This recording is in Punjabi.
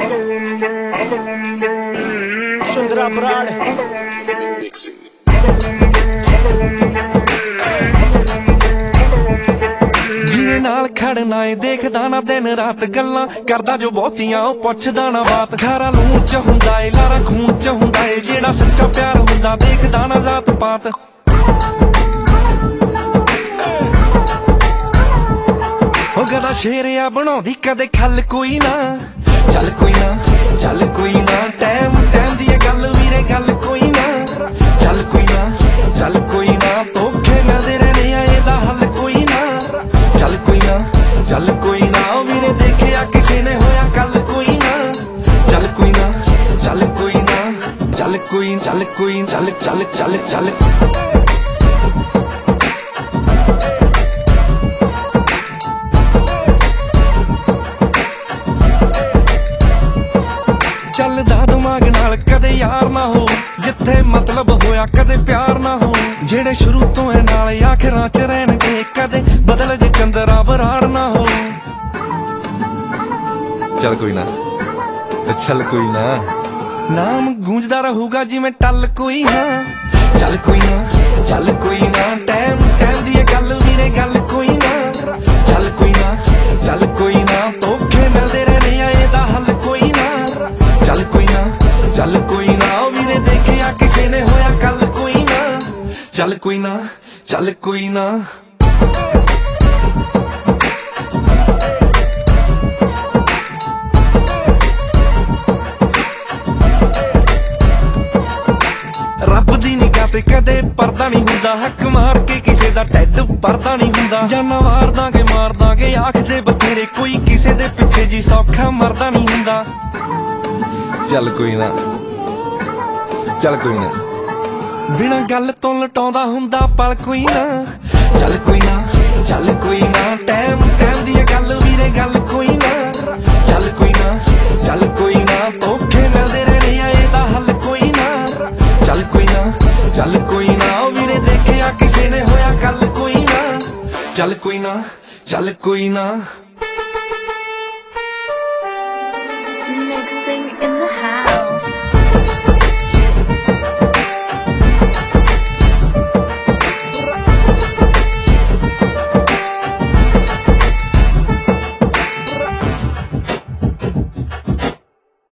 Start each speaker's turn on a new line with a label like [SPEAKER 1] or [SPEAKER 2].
[SPEAKER 1] Shundra Brad
[SPEAKER 2] ਜੀਏ ਨਾਲ ਖੜਨਾ ਏ ਦੇਖਦਾ ਨਾ ਦਿਨ ਰਾਤ ਗੱਲਾਂ ਕਰਦਾ ਜੋ ਬਹੁਤੀਆਂ ਉਹ ਪੁੱਛਦਾ ਨਾ ਬਾਤ ਖਾਰਾ ਲੂਣ ਚ ਹੁੰਦਾ ਏ ਲਾਰਾ ਖੂਨ ਚ ਹੁੰਦਾ ਏ ਜਿਹੜਾ ਸੱਚਾ ਪਿਆਰ ਹੁੰਦਾ ਦੇਖਦਾ ਨਾ ਜਾਤ ਪਾਤ ਉਹ ਗਦਾ ਸ਼ੇਰਿਆ ਬਣਾਉਂਦੀ ਕਦੇ ਖੱਲ ਕੋਈ ਨਾ ਚੱਲ ਕੋਈ ਨਾ ਚੱਲ ਕੋਈ ਨਾ ਟਾਈਮ ਦੀ ਇਹ ਗੱਲ ਵੀਰੇ ਗੱਲ ਕੋਈ ਨਾ ਚੱਲ ਕੋਈ ਨਾ ਚੱਲ ਕੋਈ ਨਾ ਧੋਖੇ ਮਿਲਦੇ ਰਹਿਣੇ ਆ ਇਹਦਾ ਹੱਲ ਕੋਈ ਨਾ ਚੱਲ ਕੋਈ ਨਾ ਚੱਲ ਕੋਈ ਨਾ ਉਹ ਵੀਰੇ ਦੇਖਿਆ ਕਿਸੇ ਨੇ ਹੋਇਆ ਕੱਲ ਕੋਈ ਨਾ ਚੱਲ ਕੋਈ ਨਾ ਚੱਲ ਕੋਈ ਨਾ ਚੱਲ ਕੋਈ ਚੱਲ ਕੋਈ ਚੱਲ ਚੱਲ ਚੱਲ ਚੱਲ ਚੱਲਦਾ ਦਿਮਾਗ ਨਾਲ ਕਦੇ ਯਾਰ ਨਾ ਹੋ ਜਿੱਥੇ ਮਤਲਬ ਹੋਇਆ ਕਦੇ ਪਿਆਰ ਨਾ ਹੋ ਜਿਹੜੇ ਸ਼ੁਰੂ ਤੋਂ ਐ ਨਾਲ ਆਖਰਾਂ ਚ ਰਹਿਣਗੇ ਕਦੇ ਬਦਲ ਜੇ ਚੰਦਰਾ ਬਰਾੜ ਨਾ ਹੋ ਚੱਲ ਕੋਈ ਨਾ ਚੱਲ ਕੋਈ ਨਾ ਨਾਮ ਗੂੰਜਦਾ ਰਹੂਗਾ ਜਿਵੇਂ ਟੱਲ ਕੋਈ ਹਾਂ ਚੱਲ ਕੋਈ ਨਾ ਚੱਲ ਕੋਈ ਨਾ ਟਾਈਮ ਦੀ ਇਹ ਗੱਲ ਵੀਰੇ ਗੱਲ ਕੋਈ ਨਾ ਚੱਲ ਕੋਈ ਨਾ ਚੱਲ ਕੋਈ ਨਾ ਧੋਖੇ ਮਿਲਦੇ ਰਹਿਣੇ ਆ ਇਹਦਾ ਹੱਲ ਕੋਈ ਨਾ ਚੱਲ ਕੋਈ ਨਾ ਚੱਲ ਕੋਈ ਨਾ ਉਹ ਵੀਰੇ ਦੇਖਿਆ ਕਿਸੇ ਨੇ ਹੋਇਆ ਕੱਲ ਕੋਈ ਨਾ ਚੱਲ ਕੋਈ ਨਾ ਚੱਲ ਕੋਈ ਨਾ ਰੱਬ ਦੀ ਨਿਗਾਹ ਤੇ ਕਦੇ ਪਰਦਾ ਨਹੀਂ ਹੁੰਦਾ ਹੱਕ ਮਾਰ ਕੇ ਕਿਸੇ ਦਾ ਢਿੱਡ ਪਰਦਾ ਨਹੀਂ ਹੁੰਦਾ ਜਾਨਾਂ ਵਾਰ ਦਾਂਗੇ ਮਾਰ ਦਾਂਗੇ ਆਖਦੇ ਬਥੇਰੇ ਕੋਈ ਕਿਸੇ ਦੇ ਪਿੱਛੇ ਜੀ ਸੌਖਾ ਮਰਦਾ ਨਹੀਂ ਹੁੰਦਾ ਚੱਲ ਕੋਈ ਨਾ ਚੱਲ ਕੋਈ ਨਾ ਬਿਨਾਂ ਗੱਲ ਤੋਂ ਲਟਾਉਂਦਾ ਹੁੰਦਾ ਪਲ ਕੋਈ ਨਾ ਚੱਲ ਕੋਈ ਨਾ ਚੱਲ ਕੋਈ ਨਾ ਟਾਈਮ ਦੀ ਇਹ ਗੱਲ ਵੀਰੇ ਗੱਲ ਕੋਈ ਨਾ ਚੱਲ ਕੋਈ ਨਾ ਚੱਲ ਕੋਈ ਨਾ ਧੋਖੇ ਮਿਲਦੇ ਰਹਿਣੇ ਆ ਇਹਦਾ ਹੱਲ ਕੋਈ ਨਾ ਚੱਲ ਕੋਈ ਨਾ ਚੱਲ ਕੋਈ ਨਾ ਉਹ ਵੀਰੇ ਦੇਖਿਆ ਕਿਸੇ ਨੇ ਹੋਇਆ ਕੱਲ ਕੋਈ ਨਾ ਚੱਲ ਕੋਈ ਨਾ ਚੱਲ ਕੋਈ ਨਾ